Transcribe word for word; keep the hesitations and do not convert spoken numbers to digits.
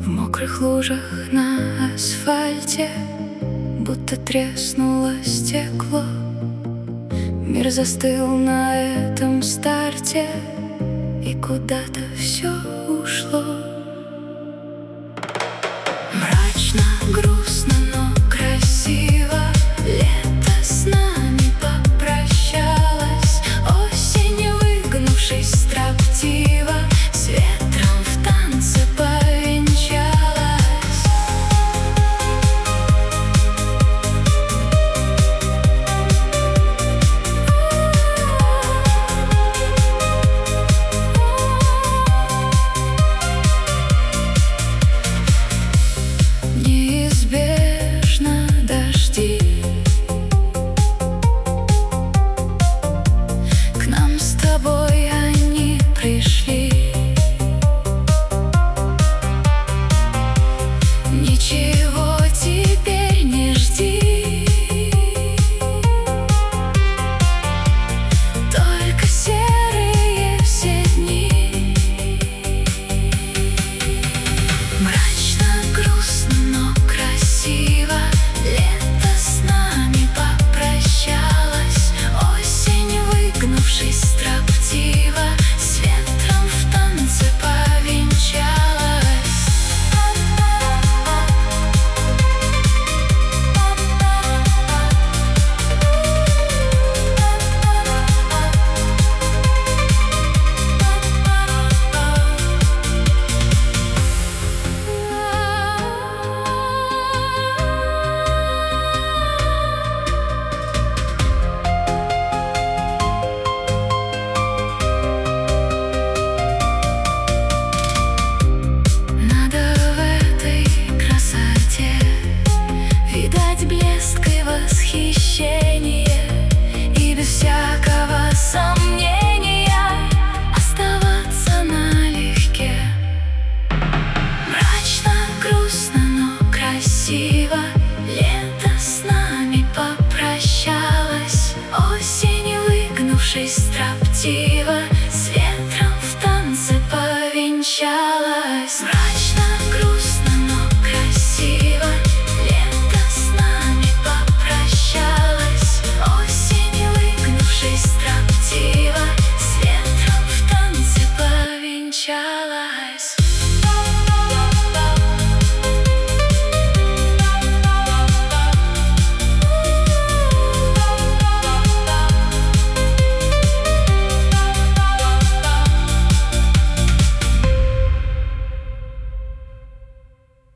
В мокрых лужах на асфальте будто треснуло стекло. Мир застыл на этом старте, и куда-то все ушло. Мрачно, грустно, но красиво. Лето с нами попрощалось. Осень, выгнувшись строптиво, с ветром в танце повенчалась. Неизбежно дожди, к нам с тобой они пришли. Ничего теперь не жди, только серые все дни. Мрачно, грустно, но красиво. Лето с нами попрощалось. Осень, выгнувшись строптиво, с ветром в танце повенчалась. Блеск и восхищение, и без всякого сомнения оставаться налегке. Мрачно, грустно, но красиво. Лето с нами попрощалось. Осень, выгнувшись строптиво, с ветром в танце повенчалась.